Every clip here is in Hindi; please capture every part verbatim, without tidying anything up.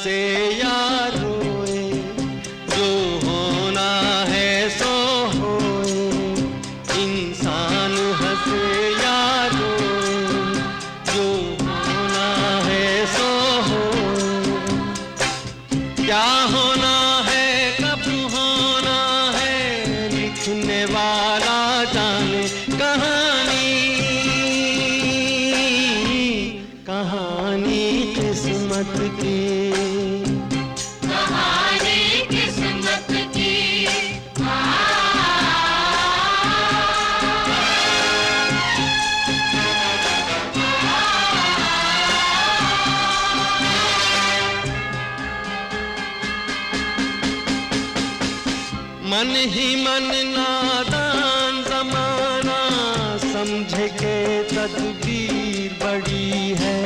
हंसे या रोए, जो होना है सो होए। इंसान हंसे या रोए, जो होना है सो होए। क्या होना है कब होना है, लिखने वाला जाने। कहानी कहानी किस्मत की, कहानी किस्मत की। मन ही मन नादान जमाना, समझे के तदबीर बड़ी है।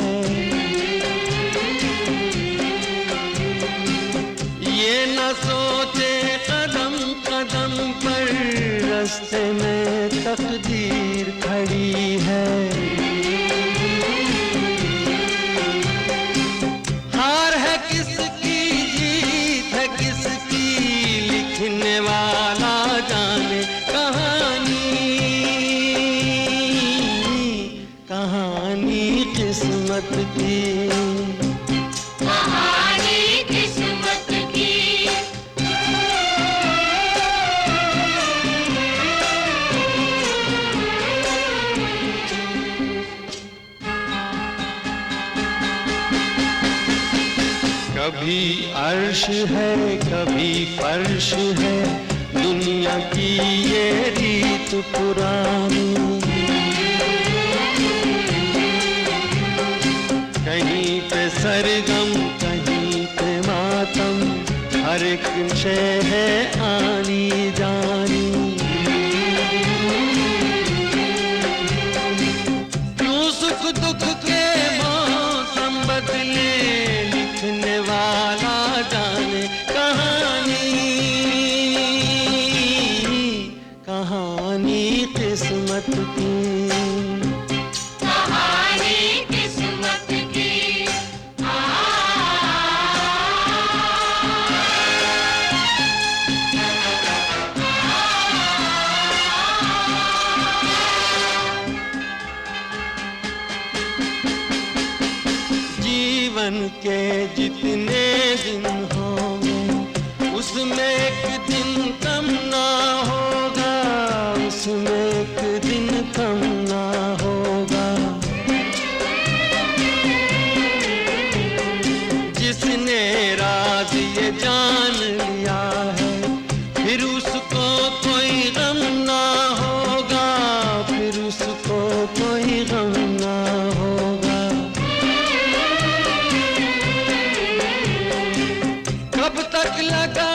ये न सोचे कदम कदम पर, रास्ते में तकदीर खड़ी है। हार है किसकी जीत है किसकी, लिखने वाला जाने। कहानी कहानी किस्मत की, कहानी किस्मत की। कभी अर्श है कभी फर्श है, दुनिया की ये रीत पुरानी। कहीं पे सरगम कहीं पे मातम, हर एक शय है आनी जानी। क्यों सुख दुख के मौसम बदले, लिखने वाला जाने। कहानी कहानी किस्मत की, कहानी किस्मत की। जीवन के जितने दिन होंगे, उसमें एक दिन कम ना होगा, उसमें एक दिन कम ना होगा। जिसने राज ये जान लिया है, फिर उसको कोई गम ना होगा, फिर उसको कोई गम ना होगा। कब तक लगा